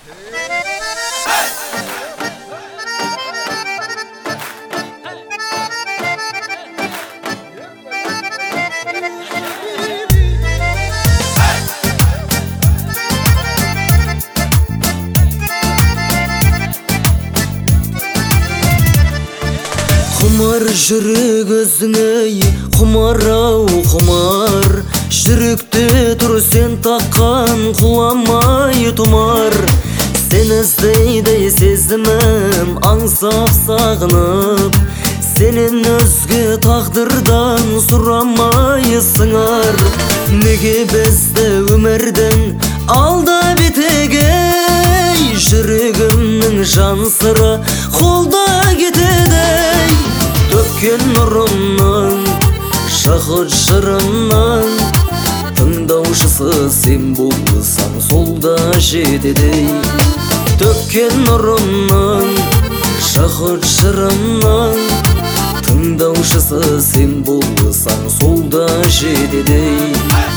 Құмар жүрек өзіңе, құмар-ау құмар, жүректе тұр сен таққан құламай тұмар. Сен іздейді сезімім аңсап сағынып, сенен өзге тағдырдан сұрамай сыңар. Неге бізді өмірдің алда бетегей, жүрегімнің жан сыры қолда кетедей. Төккен нұрымның шахыт жырынан, тыңдаушысы сен болсаң солда жетедей. Төккен нұрымның шахыт жырынан, тыңдаушысы сен болсаң солда жетедей.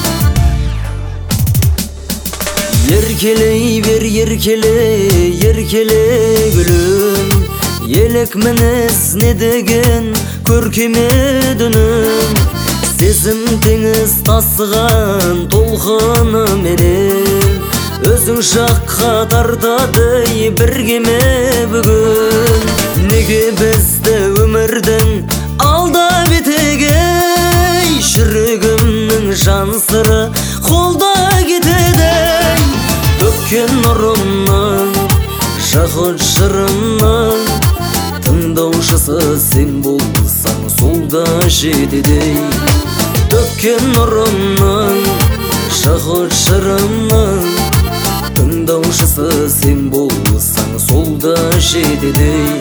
Еркелей бер, еркелей, еркелей гүлім, елік мінез не деген көркемед үнім. Сезім теңіз тасыған толқыны менен, өзің жаққа тартады біргеме бүгін. Неге бізді өмірдің алда бетегей, жүрегімнің жан сыры қолда кетедей. Төккен нұрымның шахыт жырынан, тыңдаушысы сен болсаң солда жетедей. Төккен нұрымның шахыт жырынан, тыңдаушысы сен болсаң солда жетедей.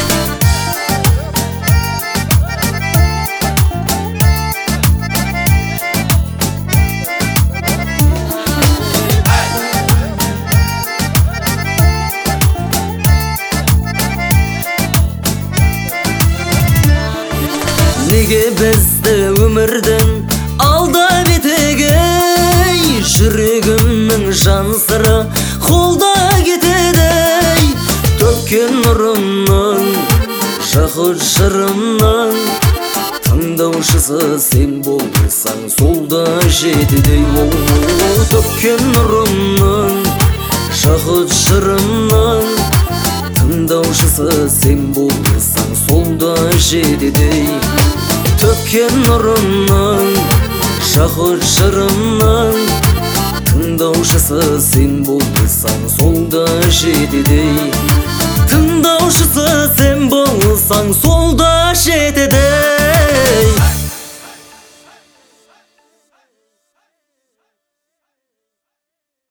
Неге бізді өмірдің алда бетегей, жүрегімнің жан сыры қолда кетедей. Төккен нұрымның шахыт жырынан, тыңдаушысы сен болсаң солда жетедей. Төккен нұрымның шахыт жырынан, тыңдаушысы сен болсаң солда жетедей. Төккен нұрымның шахыт жырынан, тыңдаушысы сен болсаң солда жетедей. Тыңдаушысы сен болсаң солда жетедей.